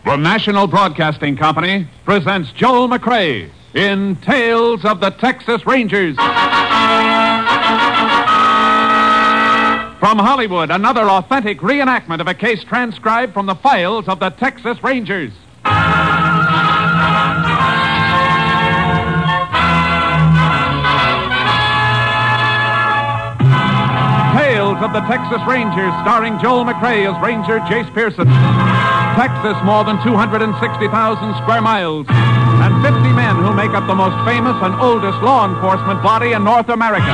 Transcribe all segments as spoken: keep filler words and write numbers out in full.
The National Broadcasting Company presents Joel McCrea in Tales of the Texas Rangers. From Hollywood, another authentic reenactment of a case transcribed from the files of the Texas Rangers. Tales of the Texas Rangers, starring Joel McCrea as Ranger Jace Pearson. Texas, more than two hundred sixty thousand square miles, and fifty men who make up the most famous and oldest law enforcement body in North America.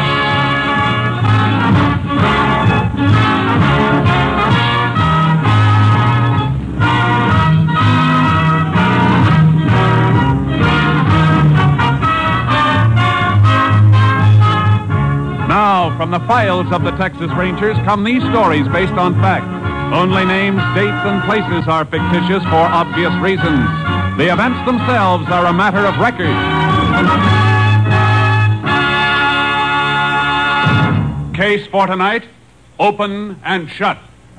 Now, from the files of the Texas Rangers come these stories based on fact. Only names, dates, and places are fictitious for obvious reasons. The events themselves are a matter of record. Case for tonight, Open and Shut.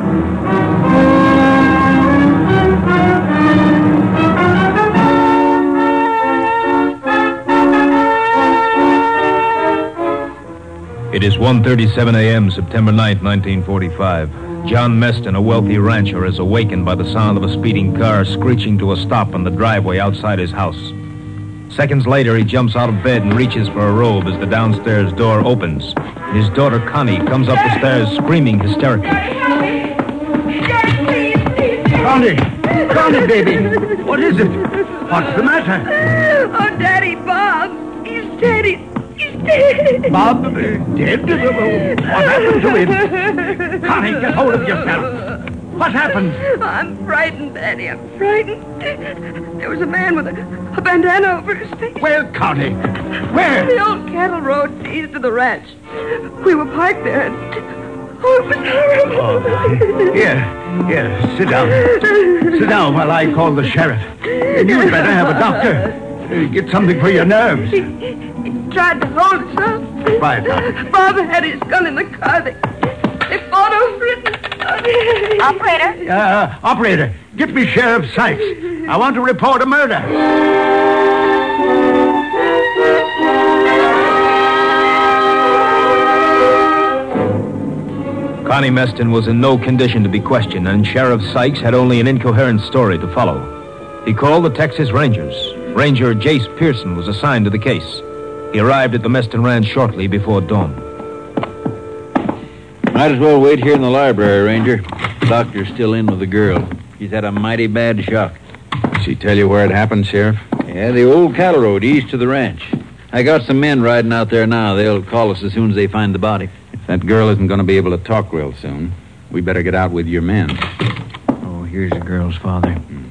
It is one thirty-seven a.m., September ninth, nineteen forty-five. John Meston, a wealthy rancher, is awakened by the sound of a speeding car screeching to a stop on the driveway outside his house. Seconds later, he jumps out of bed and reaches for a robe as the downstairs door opens. His daughter, Connie, comes up the stairs screaming hysterically. Connie! Connie, baby! What is it? What's the matter? Oh, Daddy, Bob. He's dead. He's, he's dead. Bob, uh, dead? What happened to him? Connie, get hold of yourself. What happened? I'm frightened, Daddy. I'm frightened. There was a man with a, a bandana over his face. Where, Connie? Where? The old cattle road east of the ranch. We were parked there and... Oh, it was horrible. Oh, here, here, sit down. Sit down while I call the sheriff. And you'd better have a doctor. Uh, get something for your nerves. He, he tried to hold us up. Right. Bob had his gun in the car. They, they fought over it. Operator? Uh, operator, get me Sheriff Sykes. I want to report a murder. Connie Meston was in no condition to be questioned, and Sheriff Sykes had only an incoherent story to follow. He called the Texas Rangers. Ranger Jace Pearson was assigned to the case. He arrived at the Meston Ranch shortly before dawn. Might as well wait here in the library, Ranger. The doctor's still in with the girl. She's had a mighty bad shock. Did she tell you where it happened, Sheriff? Yeah, the old cattle road east of the ranch. I got some men riding out there now. They'll call us as soon as they find the body. If that girl isn't going to be able to talk real soon, we better get out with your men. Oh, here's the girl's father. Hmm.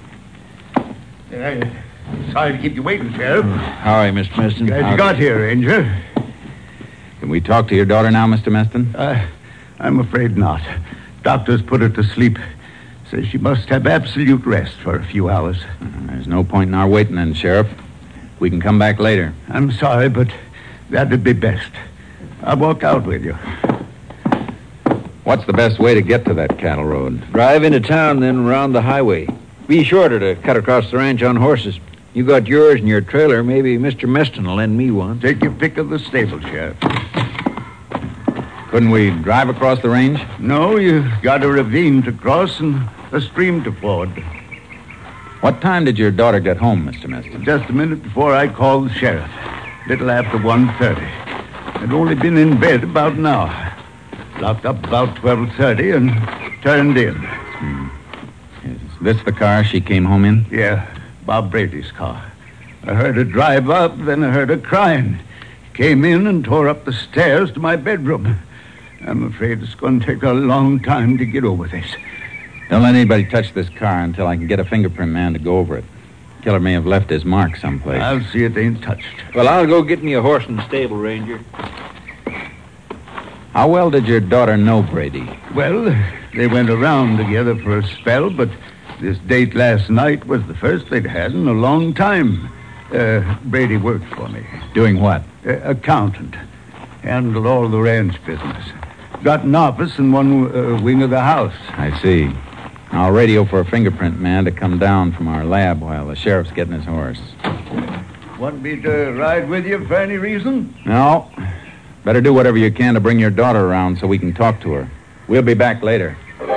Uh, sorry to keep you waiting, Sheriff. How are you, Mister Meston? Glad you got here, Ranger. Can we talk to your daughter now, Mister Meston? Uh, I'm afraid not. Doctors put her to sleep. Says she must have absolute rest for a few hours. Uh, there's no point in our waiting then, Sheriff. We can come back later. I'm sorry, but that'd be best. I'll walk out with you. What's the best way to get to that cattle road? Drive into town, then around the highway. Be shorter to cut across the ranch on horses. You got yours and your trailer. Maybe Mister Meston will lend me one. Take your pick of the stable, Sheriff. Couldn't we drive across the range? No, you got a ravine to cross and a stream to ford. What time did your daughter get home, Mister Meston? Just a minute before I called the sheriff. Little after one thirty. I'd only been in bed about an hour. Locked up about twelve thirty and turned in. Hmm. Is this the car she came home in? Yeah, Bob Brady's car. I heard her drive up, then I heard her crying. Came in and tore up the stairs to my bedroom. I'm afraid it's going to take a long time to get over this. Don't let anybody touch this car until I can get a fingerprint man to go over it. Killer may have left his mark someplace. I'll see it ain't touched. Well, I'll go get me a horse in the stable, Ranger. How well did your daughter know Brady? Well, they went around together for a spell, but this date last night was the first they'd had in a long time. Uh, Brady worked for me. Doing what? Uh, accountant. Handled all the ranch business. Got an office in one uh, wing of the house. I see. I'll radio for a fingerprint man to come down from our lab while the sheriff's getting his horse. Want me to ride with you for any reason? No. Better do whatever you can to bring your daughter around so we can talk to her. We'll be back later.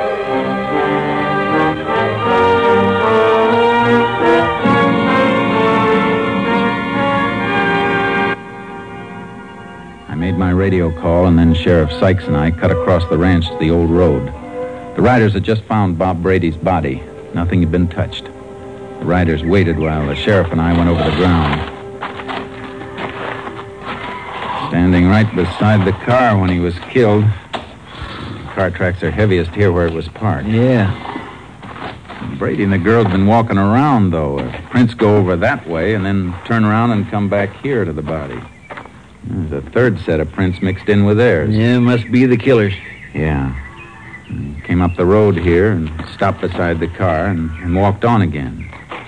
I made my radio call, and then Sheriff Sykes and I cut across the ranch to the old road. The riders had just found Bob Brady's body. Nothing had been touched. The riders waited while the sheriff and I went over the ground. Standing right beside the car when he was killed. The car tracks are heaviest here where it was parked. Yeah. Brady and the girl had been walking around, though. Prints go over that way and then turn around and come back here to the body. There's a third set of prints mixed in with theirs. Yeah, must be the killers. Yeah. He came up the road here and stopped beside the car and, and walked on again.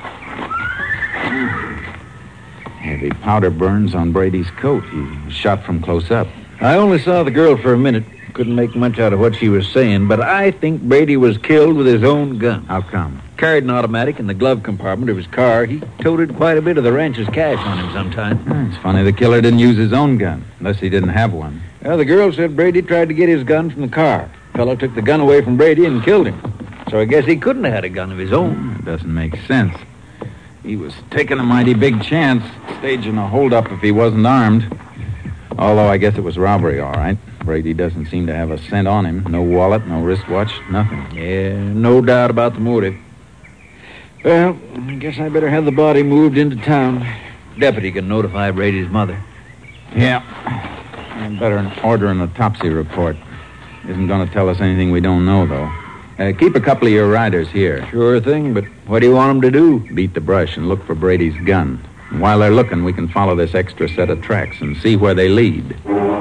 Heavy powder burns on Brady's coat. He was shot from close up. I only saw the girl for a minute. Couldn't make much out of what she was saying, but I think Brady was killed with his own gun. How come? Carried an automatic in the glove compartment of his car. He toted quite a bit of the ranch's cash on him sometime. It's funny the killer didn't use his own gun, unless he didn't have one. Well, the girl said Brady tried to get his gun from the car. Fellow took the gun away from Brady and killed him. So I guess he couldn't have had a gun of his own. It doesn't make sense. He was taking a mighty big chance, staging a holdup if he wasn't armed. Although I guess it was robbery, all right. Brady doesn't seem to have a cent on him. No wallet, no wristwatch, nothing. Yeah, no doubt about the motive. Well, I guess I better have the body moved into town. Deputy can notify Brady's mother. Yeah. And better order an autopsy report. Isn't going to tell us anything we don't know, though. Uh, keep a couple of your riders here. Sure thing, but what do you want them to do? Beat the brush and look for Brady's gun. And while they're looking, we can follow this extra set of tracks and see where they lead.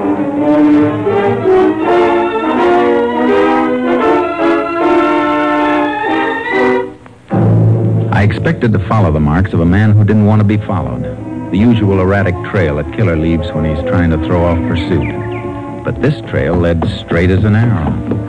I expected to follow the marks of a man who didn't want to be followed. The usual erratic trail a killer leaves when he's trying to throw off pursuit. But this trail led straight as an arrow.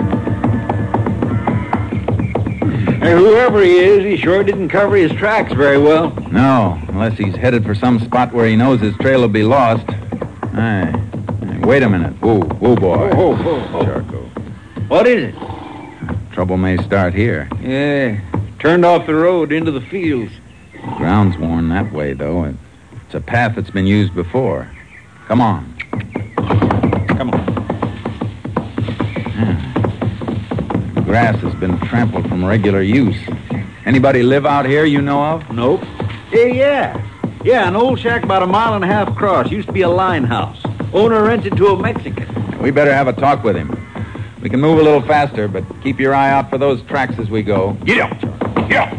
Hey, whoever he is, he sure didn't cover his tracks very well. No, unless he's headed for some spot where he knows his trail will be lost. Hey, hey, wait a minute. Whoa, whoa, boy. Whoa, whoa, whoa. Charco. What is it? Trouble may start here. Yeah, turned off the road into the fields. The ground's worn that way, though. It's a path that's been used before. Come on. Come on. Yeah. The grass has been trampled from regular use. Anybody live out here you know of? Nope. Yeah, yeah. Yeah, an old shack about a mile and a half across. Used to be a line house. Owner rented to a Mexican. We better have a talk with him. We can move a little faster, but keep your eye out for those tracks as we go. Get up. Get up.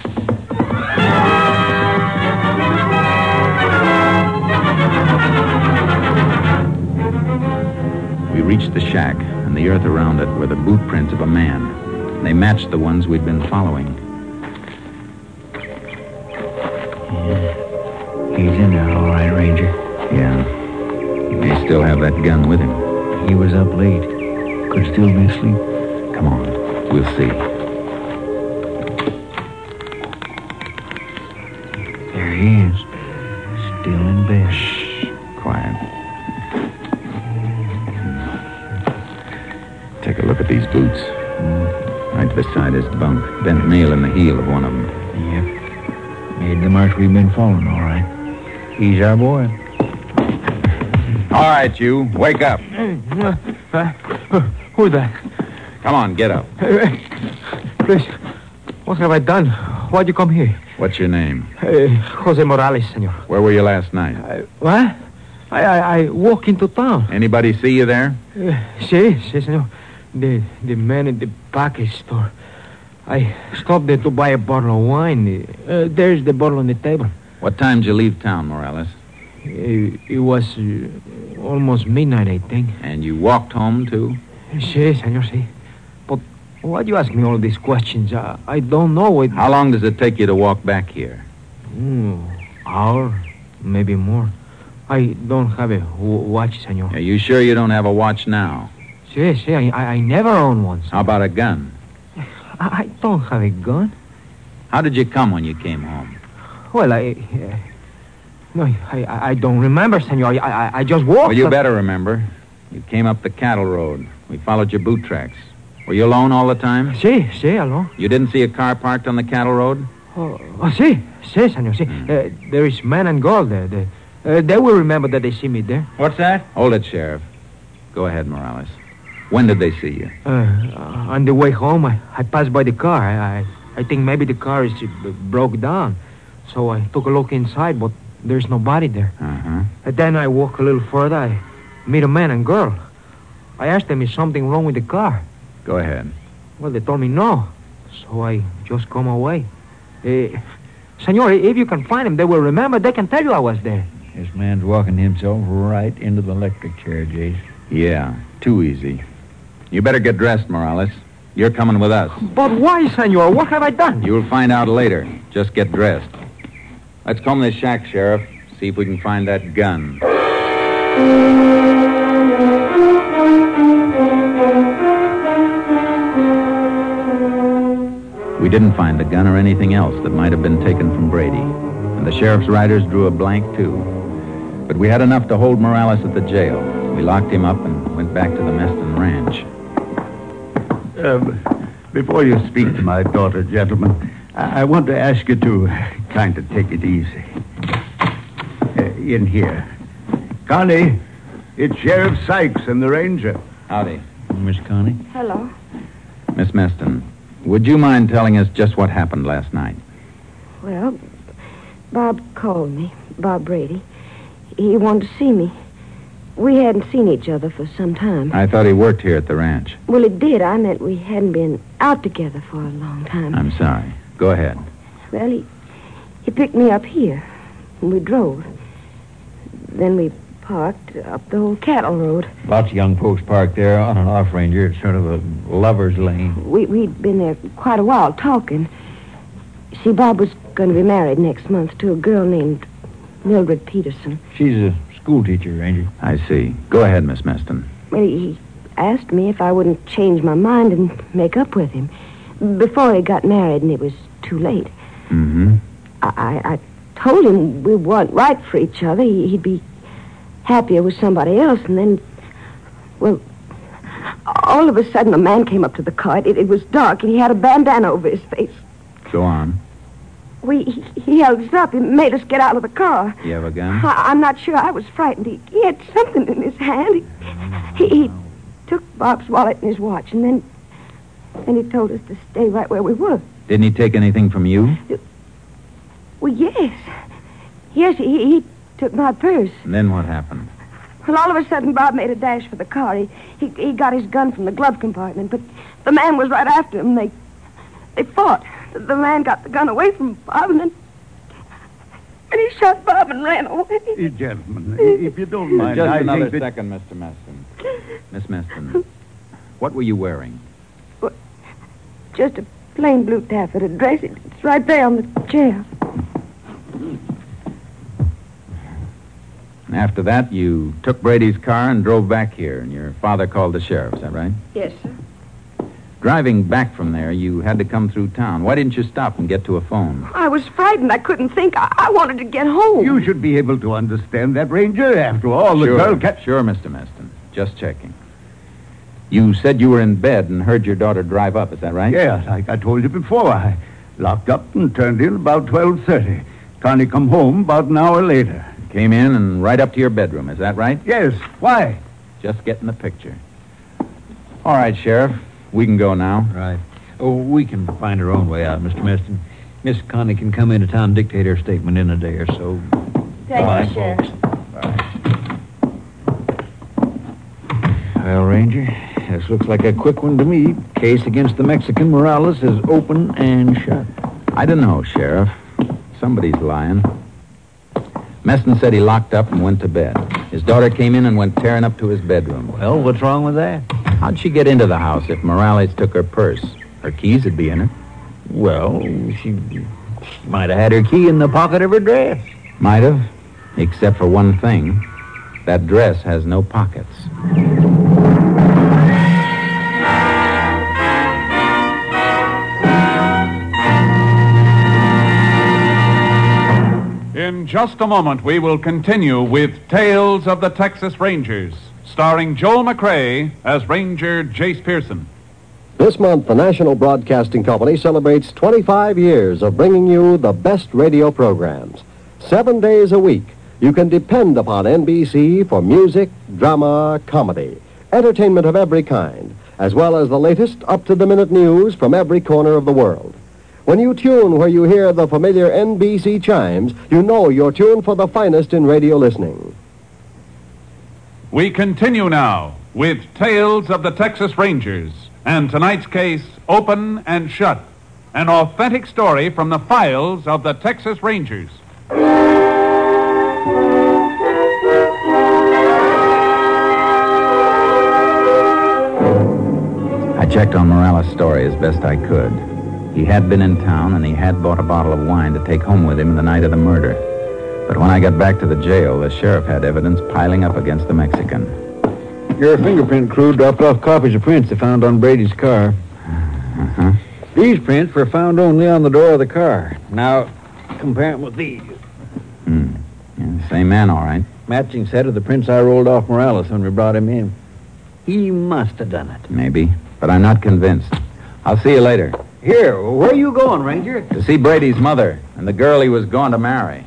We reached the shack, and the earth around it were the boot prints of a man. They matched the ones we'd been following. Yeah. He's in there, all right, Ranger. Yeah. He may still have that gun with him. He was up late. Could still be asleep. Come on. We'll see. There he is. Still in bed. Shh. Quiet. Take a look at these boots. Right beside his bunk. Bent nail in the heel of one of them. Yep. Made the march we've been following, all right. He's our boy. All right, you. Wake up. Uh, who's that? Come on, get up. Hey, please, what have I done? Why'd you come here? What's your name? Uh, Jose Morales, senor. Where were you last night? Uh, what? I, I I walk into town. Anybody see you there? Uh, sí, sí, senor. The, the man in the package store. I stopped there to buy a bottle of wine. Uh, there's the bottle on the table. What time did you leave town, Morales? It, it was uh, almost midnight, I think. And you walked home, too? Sí, senor, sí. But why do you ask me all these questions? I, I don't know. It... How long does it take you to walk back here? Mm, hour, maybe more. I don't have a w- watch, senor. Are you sure you don't have a watch now? Sí, sí, I, I, I never own one, senor. How about a gun? I, I don't have a gun. How did you come when you came home? Well, I... Uh, no, I, I I don't remember, senor. I, I, I just walked... Well, you uh, better remember. You came up the cattle road. We followed your boot tracks. Were you alone all the time? Si, si, alone. You didn't see a car parked on the cattle road? Oh, oh si, si, senor, si. Mm. Uh, there is man and girl there. They, uh, they will remember that they see me there. What's that? Hold it, Sheriff. Go ahead, Morales. When did they see you? Uh, uh, on the way home, I, I passed by the car. I, I, I think maybe the car is uh, broke down. So I took a look inside, but there's nobody there. Uh-huh. And then I walk a little further. I meet a man and girl. I asked them, is something wrong with the car? Go ahead. Well, they told me no. So I just come away. Uh, senor, if you can find them, they will remember. They can tell you I was there. This man's walking himself right into the electric chair, Jace. Yeah, too easy. You better get dressed, Morales. You're coming with us. But why, senor? What have I done? You'll find out later. Just get dressed. Let's comb this shack, Sheriff. See if we can find that gun. We didn't find the gun or anything else that might have been taken from Brady. And the sheriff's riders drew a blank, too. But we had enough to hold Morales at the jail. We locked him up and went back to the Meston Ranch. Uh, before you speak to my daughter, gentlemen, I, I want to ask you to kind of take it easy. Uh, in here. Connie, it's Sheriff Sykes and the ranger. Howdy. Miss Connie? Hello. Miss Meston, would you mind telling us just what happened last night? Well, Bob called me, Bob Brady. He wanted to see me. We hadn't seen each other for some time. I thought he worked here at the ranch. Well, it did. I meant we hadn't been out together for a long time. I'm sorry. Go ahead. Well, he, he picked me up here, and we drove. Then we parked up the old cattle road. Lots of young folks parked there on and off, Ranger. It's sort of a lover's lane. We, we'd been there quite a while talking. See, Bob was going to be married next month to a girl named Mildred Peterson. She's a school teacher, Ranger. I see. Go ahead, Miss Meston. Well, he asked me if I wouldn't change my mind and make up with him before he got married, and it was too late. Mm-hmm. I, I, I told him we weren't right for each other. He, he'd be happier with somebody else, and then, well, all of a sudden a man came up to the car. It, it was dark, and he had a bandana over his face. Go on. We, he, he held us up. He made us get out of the car. You have a gun? I, I'm not sure. I was frightened. He, he had something in his hand. He, he, he took Bob's wallet and his watch, and then, then he told us to stay right where we were. Didn't he take anything from you? Well, yes. Yes, he, he took my purse. And then what happened? Well, all of a sudden, Bob made a dash for the car. He, he, he got his gun from the glove compartment, but the man was right after him. They, they fought. The, the man got the gun away from Bob, and then and he shot Bob and ran away. Hey, gentlemen, if you don't mind, Just I another think that... second, Mister Meston. Miss Meston, what were you wearing? Just a plain blue taffeta dress. It's right there on the chair. And after that, you took Brady's car and drove back here, and your father called the sheriff, is that right? Yes, sir. Driving back from there, you had to come through town. Why didn't you stop and get to a phone? I was frightened. I couldn't think. I, I wanted to get home. You should be able to understand that, Ranger. After all, the sure, girl... Ca- sure, Mister Meston. Just checking. You said you were in bed and heard your daughter drive up, is that right? Yes, like I told you before. I locked up and turned in about twelve thirty. Connie come home about an hour later. Came in and right up to your bedroom, is that right? Yes. Why? Just getting the picture. All right, Sheriff. We can go now. Right. Oh, we can find our own way out, Mister Meston. Miss Connie can come into town and dictate her statement in a day or so. Thank Bye, you, Sheriff. Bye. Well, Ranger, this looks like a quick one to me. Case against the Mexican Morales is open and shut. I don't know, Sheriff. Somebody's lying. Meston said he locked up and went to bed. His daughter came in and went tearing up to his bedroom. Well, what's wrong with that? How'd she get into the house if Morales took her purse? Her keys would be in her. Well, she might have had her key in the pocket of her dress. Might have, except for one thing. That dress has no pockets. just a moment, we will continue with Tales of the Texas Rangers, starring Joel McCrea as Ranger Jace Pearson. This month, the National Broadcasting Company celebrates twenty-five years of bringing you the best radio programs. Seven days a week, you can depend upon N B C for music, drama, comedy, entertainment of every kind, as well as the latest up-to-the-minute news from every corner of the world. When you tune where you hear the familiar N B C chimes, you know you're tuned for the finest in radio listening. We continue now with Tales of the Texas Rangers, and tonight's case, Open and Shut, an authentic story from the files of the Texas Rangers. I checked on Morales' story as best I could. He had been in town, and he had bought a bottle of wine to take home with him the night of the murder. But when I got back to the jail, the sheriff had evidence piling up against the Mexican. Your fingerprint crew dropped off copies of prints they found on Brady's car. Uh-huh. These prints were found only on the door of the car. Now, compare them with these. Hmm. Yeah, same man, all right. Matching set of the prints I rolled off Morales when we brought him in. He must have done it. Maybe, but I'm not convinced. I'll see you later. Here, where are you going, Ranger? To see Brady's mother and the girl he was going to marry.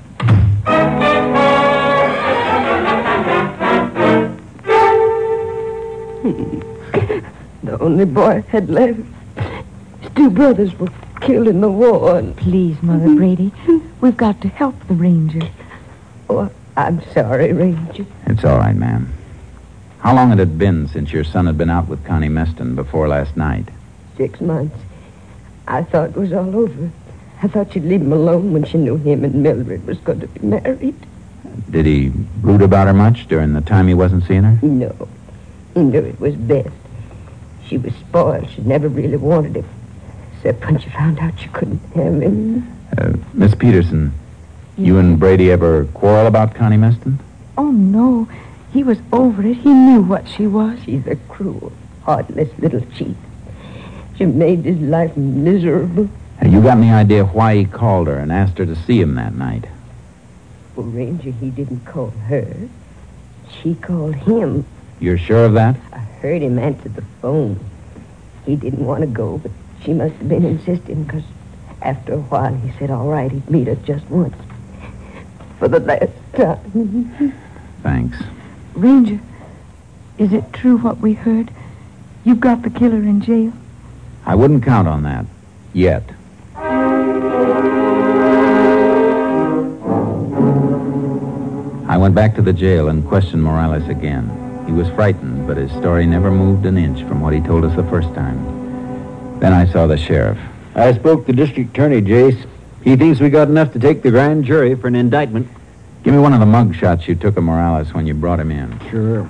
The only boy I had left. His two brothers were killed in the war. And... Please, Mother Brady, we've got to help the Ranger. Oh, I'm sorry, Ranger. It's all right, ma'am. How long had it been since your son had been out with Connie Meston before last night? Six months. I thought it was all over. I thought she'd leave him alone when she knew him and Mildred was going to be married. Did he brood about her much during the time he wasn't seeing her? No. He knew it was best. She was spoiled. She never really wanted him. Except when she found out she couldn't have him. Uh, Miss Peterson, you and Brady ever quarrel about Connie Meston? Oh, no. He was over it. He knew what she was. She's a cruel, heartless little cheat. She made his life miserable. Uh, you got any idea why he called her and asked her to see him that night? Well, Ranger, he didn't call her. She called him. You're sure of that? I heard him answer the phone. He didn't want to go, but she must have been insisting, because after a while he said all right, he'd meet her just once. For the last time. Thanks. Ranger, is it true what we heard? You've got the killer in jail? I wouldn't count on that. Yet. I went back to the jail and questioned Morales again. He was frightened, but his story never moved an inch from what he told us the first time. Then I saw the sheriff. I spoke to District Attorney Jace. He thinks we got enough to take the grand jury for an indictment. Give me one of the mug shots you took of Morales when you brought him in. Sure.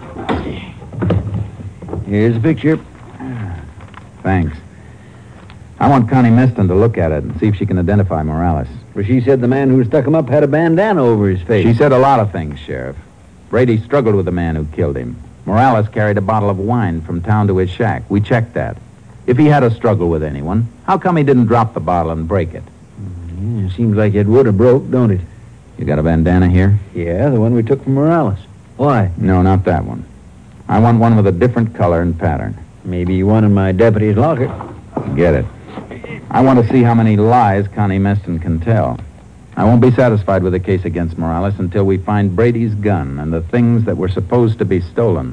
Here's a picture. Thanks. I want Connie Meston to look at it and see if she can identify Morales. Well, she said the man who stuck him up had a bandana over his face. She said a lot of things, Sheriff. Brady struggled with the man who killed him. Morales carried a bottle of wine from town to his shack. We checked that. If he had a struggle with anyone, how come he didn't drop the bottle and break it? Yeah, seems like it would have broke, don't it? You got a bandana here? Yeah, the one we took from Morales. Why? No, not that one. I want one with a different color and pattern. Maybe one in my deputy's locker. Get it. I want to see how many lies Connie Meston can tell. I won't be satisfied with the case against Morales until we find Brady's gun and the things that were supposed to be stolen.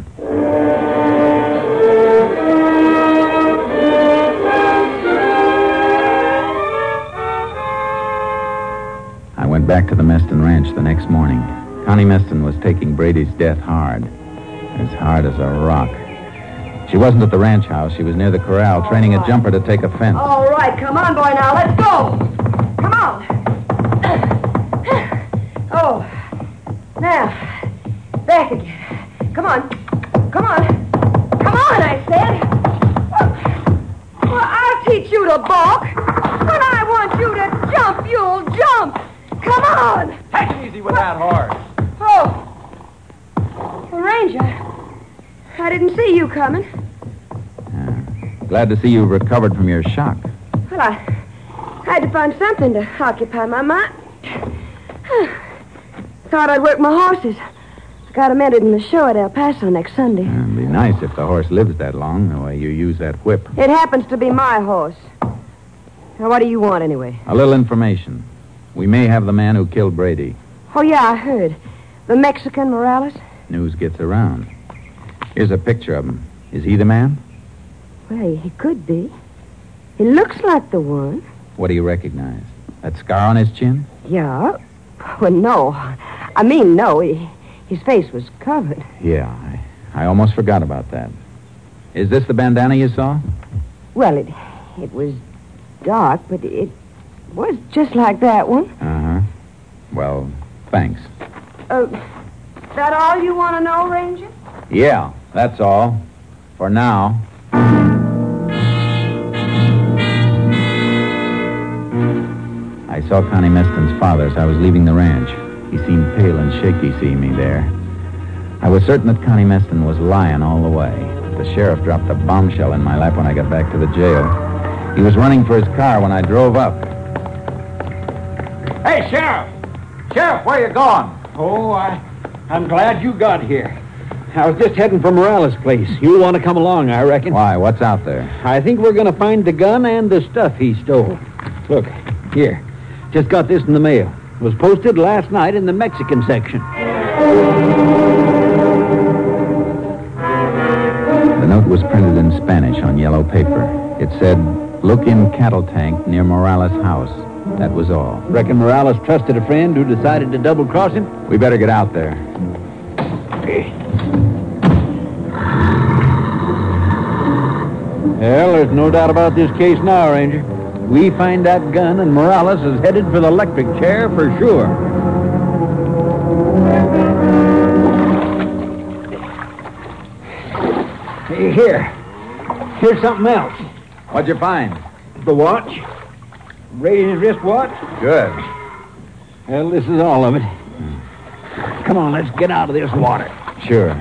I went back to the Meston Ranch the next morning. Connie Meston was taking Brady's death hard. As hard as a rock. She wasn't at the ranch house. She was near the corral, training a jumper to take a fence. All right, come on, boy, now. Let's go. Come on. Oh, now, back again. Come on. Come on. Come on, I said. Well, I'll teach you to balk. When I want you to jump, you'll jump. Come on. Take it easy with that horse. Oh. Well, Ranger, I didn't see you coming. Uh, glad to see you've recovered from your shock. Well, I had to find something to occupy my mind. thought I'd work my horses. I got 'em entered in the show at El Paso next Sunday. It'd be nice if the horse lives that long, the way you use that whip. It happens to be my horse. Now, what do you want, anyway? A little information. We may have the man who killed Brady. Oh, yeah, I heard. The Mexican Morales? News gets around. Here's a picture of him. Is he the man? Well, he could be. He looks like the one. What do you recognize? That scar on his chin? Yeah. Well, no. I mean, no. He, his face was covered. Yeah, I, I almost forgot about that. Is this the bandana you saw? Well, it it was dark, but it was just like that one. Uh-huh. Well, thanks. Uh, that all you want to know, Ranger? Yeah, that's all. For now. I saw Connie Meston's father as I was leaving the ranch. He seemed pale and shaky seeing me there. I was certain that Connie Meston was lying all the way. The sheriff dropped a bombshell in my lap when I got back to the jail. He was running for his car when I drove up. Hey, Sheriff! Sheriff, where you going? Oh, I, I'm glad you got here. I was just heading for Morales' place. You'll want to come along, I reckon. Why? What's out there? I think we're going to find the gun and the stuff he stole. Look, here. Just got this in the mail. It was posted last night in the Mexican section. The note was printed in Spanish on yellow paper. It said, "Look in cattle tank near Morales' house." That was all. Reckon Morales trusted a friend who decided to double-cross him? We better get out there. Well, there's no doubt about this case now, Ranger. We find that gun, and Morales is headed for the electric chair for sure. Hey, here. Here's something else. What'd you find? The watch. Brady's wristwatch. Good. Well, this is all of it. Come on, let's get out of this water. Sure.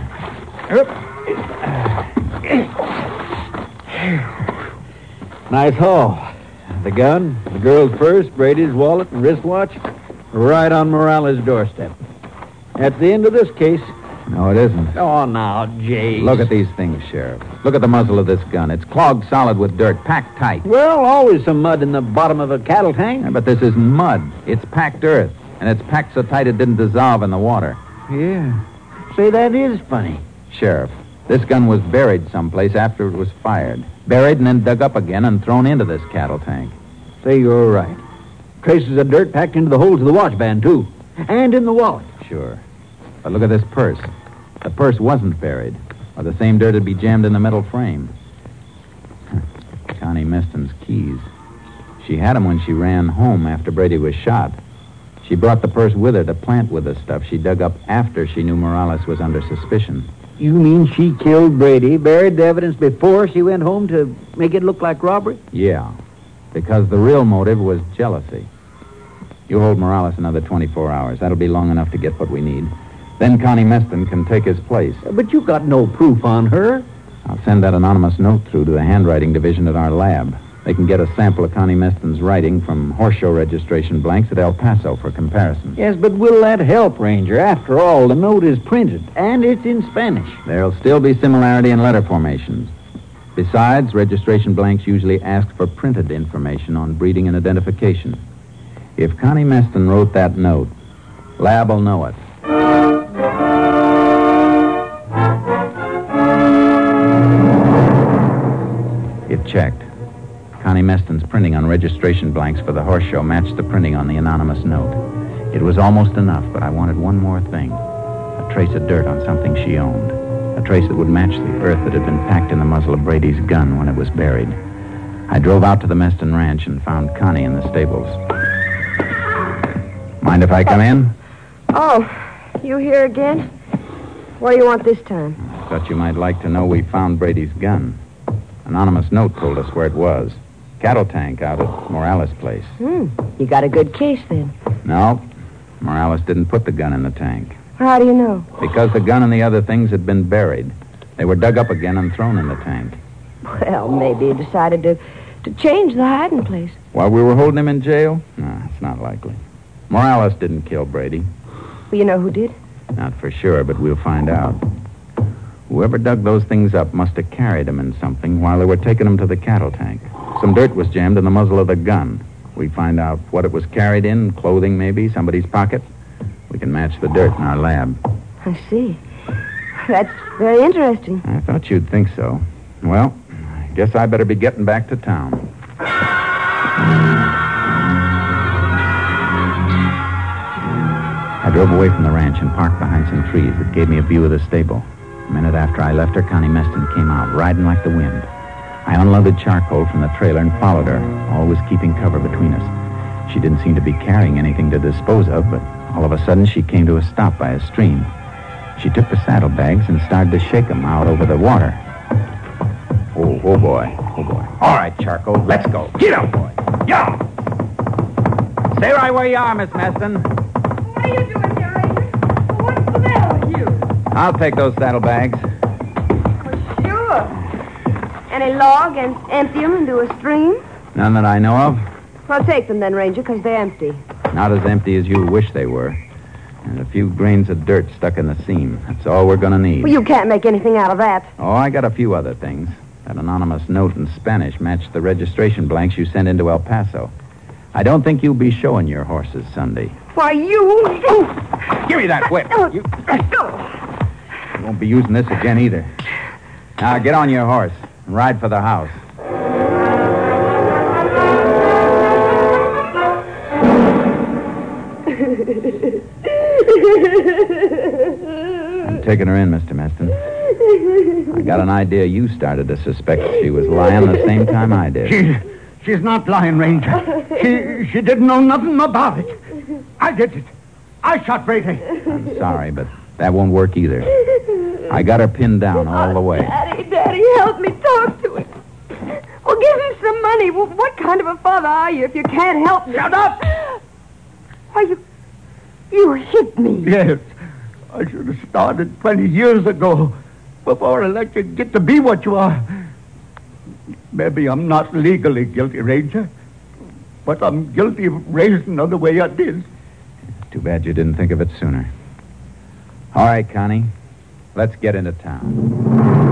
Nice haul. The gun, the girl's purse, Brady's wallet, and wristwatch, right on Morales' doorstep. That's the end of this case. No, it isn't. Oh, now, Jay. Look at these things, Sheriff. Look at the muzzle of this gun. It's clogged solid with dirt, packed tight. Well, always some mud in the bottom of a cattle tank. Yeah, but this isn't mud. It's packed earth, and it's packed so tight it didn't dissolve in the water. Yeah. Say, that is funny. Sheriff, this gun was buried someplace after it was fired. Buried and then dug up again and thrown into this cattle tank. Say, you're right. Traces of dirt packed into the holes of the watch band, too. And in the wallet. Sure. But look at this purse. The purse wasn't buried, or the same dirt would be jammed in the metal frame. Connie Meston's keys. She had them when she ran home after Brady was shot. She brought the purse with her to plant with the stuff she dug up after she knew Morales was under suspicion. You mean she killed Brady, buried the evidence before she went home to make it look like robbery? Yeah, because the real motive was jealousy. You hold Morales another twenty-four hours. That'll be long enough to get what we need. Then Connie Meston can take his place. But you got no proof on her. I'll send that anonymous note through to the handwriting division at our lab. They can get a sample of Connie Meston's writing from horse show registration blanks at El Paso for comparison. Yes, but will that help, Ranger? After all, the note is printed, and it's in Spanish. There'll still be similarity in letter formations. Besides, registration blanks usually ask for printed information on breeding and identification. If Connie Meston wrote that note, lab will know it. It checked. Connie Meston's printing on registration blanks for the horse show matched the printing on the anonymous note. It was almost enough, but I wanted one more thing. A trace of dirt on something she owned. A trace that would match the earth that had been packed in the muzzle of Brady's gun when it was buried. I drove out to the Meston ranch and found Connie in the stables. Mind if I come in? Oh, you here again? What do you want this time? Thought you might like to know we found Brady's gun. Anonymous note told us where it was. Cattle tank out at Morales' place. Hmm. You got a good case, then. No. Morales didn't put the gun in the tank. How do you know? Because the gun and the other things had been buried. They were dug up again and thrown in the tank. Well, maybe he decided to, to change the hiding place. While we were holding him in jail? No, it's not likely. Morales didn't kill Brady. Well, you know who did? Not for sure, but we'll find out. Whoever dug those things up must have carried them in something while they were taking them to the cattle tank. Some dirt was jammed in the muzzle of the gun. We find out what it was carried in, clothing maybe, somebody's pocket. We can match the dirt in our lab. I see. That's very interesting. I thought you'd think so. Well, I guess I better be getting back to town. I drove away from the ranch and parked behind some trees that gave me a view of the stable. A minute after I left her, Connie Meston came out, riding like the wind. I unloaded charcoal from the trailer and followed her, always keeping cover between us. She didn't seem to be carrying anything to dispose of, but all of a sudden she came to a stop by a stream. She took the saddlebags and started to shake them out over the water. Oh, oh boy, oh boy. All right, Charcoal, let's go. Get up, boy. Yeah. Stay right where you are, Miss Meston. What are you doing here, Ranger? What's the matter with you? I'll take those saddlebags. Well, sure. Any log and empty them into a stream? None that I know of. Well, take them then, Ranger, because they're empty. Not as empty as you wish they were. And a few grains of dirt stuck in the seam. That's all we're going to need. Well, you can't make anything out of that. Oh, I got a few other things. That anonymous note in Spanish matched the registration blanks you sent into El Paso. I don't think you'll be showing your horses Sunday. Why, you... Give me that whip. You... you won't be using this again either. Now, get on your horse and ride for the house. I'm taking her in, Mister Meston. I got an idea you started to suspect she was lying the same time I did. She's, she's not lying, Ranger. She, she didn't know nothing about it. I did it. I shot Brady. I'm sorry, but that won't work either. I got her pinned down all the way. Daddy, Daddy, help me talk to him. Well, give him some money. Well, what kind of a father are you if you can't help me? Shut up! Why, you... You hit me. Yes. I should have started twenty years ago, before I let you get to be what you are. Maybe I'm not legally guilty, Ranger, but I'm guilty of raising her the way I did. Too bad you didn't think of it sooner. All right, Connie, let's get into town.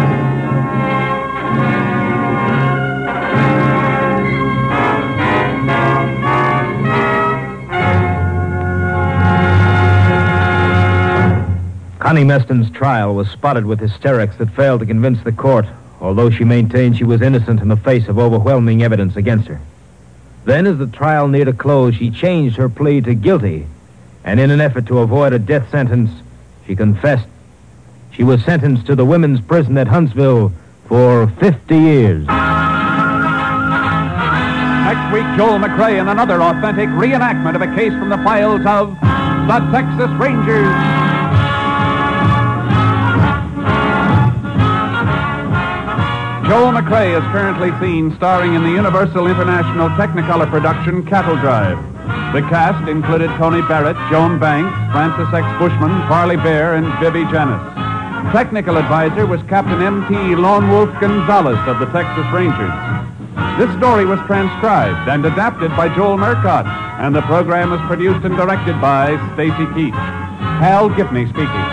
Connie Meston's trial was spotted with hysterics that failed to convince the court, although she maintained she was innocent in the face of overwhelming evidence against her. Then, as the trial neared a close, she changed her plea to guilty, and in an effort to avoid a death sentence, she confessed. She was sentenced to the women's prison at Huntsville for fifty years. Next week, Joel McCrea in another authentic reenactment of a case from the files of the Texas Rangers. Joel McCrea is currently seen starring in the Universal International Technicolor production Cattle Drive. The cast included Tony Barrett, Joan Banks, Francis X. Bushman, Farley Bear, and Vivi Janis. Technical advisor was Captain M T Lone Wolf Gonzalez of the Texas Rangers. This story was transcribed and adapted by Joel Murcott, and the program was produced and directed by Stacy Keach. Hal Gibney speaking.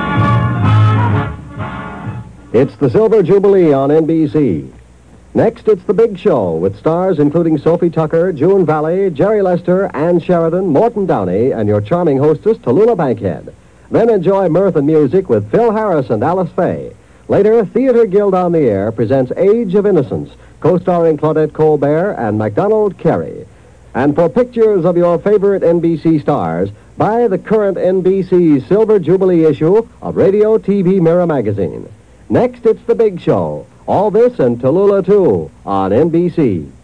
It's the Silver Jubilee on N B C. Next, it's The Big Show, with stars including Sophie Tucker, June Valley, Jerry Lester, Ann Sheridan, Morton Downey, and your charming hostess, Tallulah Bankhead. Then enjoy mirth and music with Phil Harris and Alice Faye. Later, Theater Guild on the Air presents Age of Innocence, co-starring Claudette Colbert and MacDonald Carey. And for pictures of your favorite N B C stars, buy the current N B C Silver Jubilee issue of Radio T V Mirror magazine. Next, it's The Big Show. All this and Tallulah, too, on N B C.